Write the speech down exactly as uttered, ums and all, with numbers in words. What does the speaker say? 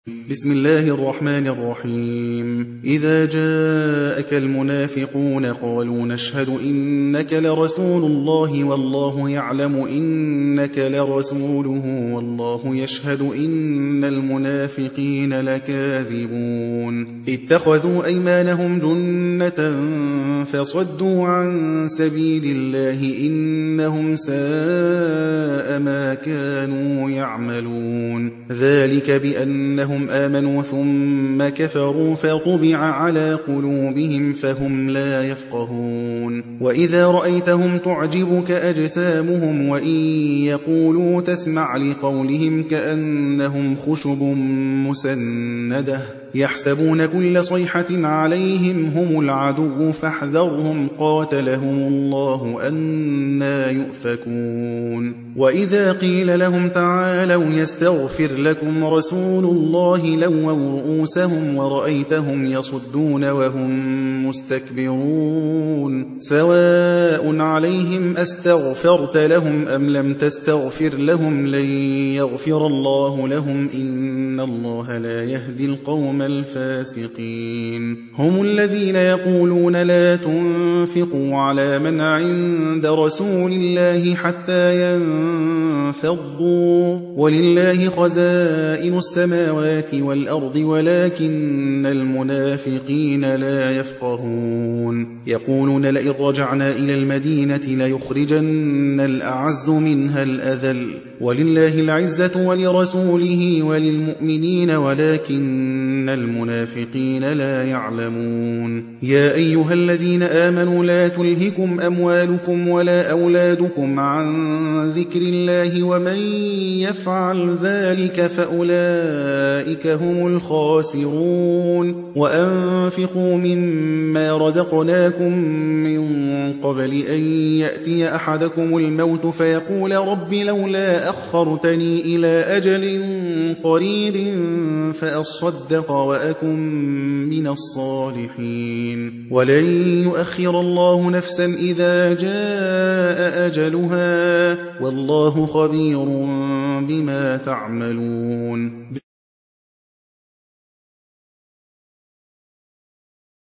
بسم الله الرحمن الرحيم إذا جاءك المنافقون قالوا نشهد إنك لرسول الله والله يعلم إنك لرسوله والله يشهد إن المنافقين لكاذبون اتخذوا أيمانهم جنة فصدوا عن سبيل الله إنهم ساء ما كانوا يعملون ذلك بأنهم آمنوا ثم كفروا فطبع على قلوبهم فهم لا يفقهون وإذا رأيتهم تعجبك أجسامهم وإن يقولوا تسمع لقولهم كأنهم خشب مسندة يحسبون كل صيحة عليهم هم العدو فاحذرهم قاتلهم الله أنى يؤفكون وإذا قيل لهم تعالوا يستغفر لكم رسول الله لووا رؤوسهم ورأيتهم يصدون وهم مستكبرون سواء عليهم أستغفرت لهم أم لم تستغفر لهم لن يغفر الله لهم إن الله لا يهدي القوم الفاسقين هم الذين يقولون لا تنفقوا على من عند رسول الله حتى ينفضوا ولله خزائن السماوات والأرض ولكن المنافقين لا يفقهون يقولون لئن رجعنا إلى المدينة ليخرجن الأعز منها الأذل ولله العزة ولرسوله وللمؤمنين ولكن المنافقين لا يعلمون يا أيها الذين آمنوا لا تلهكم أموالكم ولا أولادكم عن ذكر الله ومن يفعل ذلك فأولئك هم الخاسرون وأنفقوا مما رزقناكم من قبل أن يأتي أحدكم الموت فيقول رب لولا أخرتني إلى أجل قريب فأصدق وأكن من الصالحين ولن يؤخر الله نفسا إذا جاء أجلها والله خبير بما تعملون.